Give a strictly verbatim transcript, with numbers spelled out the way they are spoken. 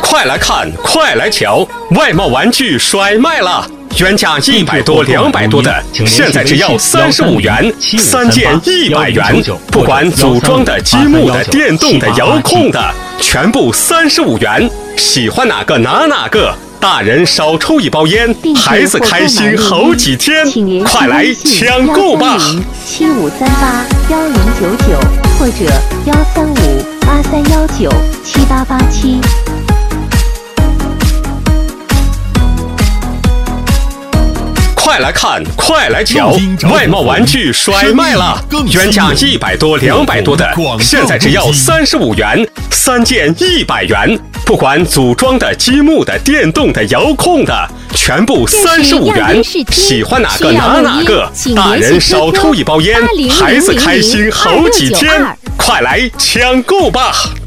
快来看，快来瞧，外贸玩具甩卖了！原价一百多、两百多的，现在只要三十五元，三件一百元。不管组装的、积木的、电动的、遥控的，全部三十五元。喜欢哪个拿哪个。大人少抽一包烟，孩子开心好几天。快来抢购吧！ 七五三八幺零九九或者幺三五八三幺九七八八七。 快来看，快来瞧，外贸玩具甩卖了！原价一百多、两百多的，现在只要三十五元，三件一百元。不管组装的、积木的、电动的、遥控的，全部三十五元。喜欢哪个拿哪个。大人少抽一包烟，孩子开心好几天。快来抢购吧！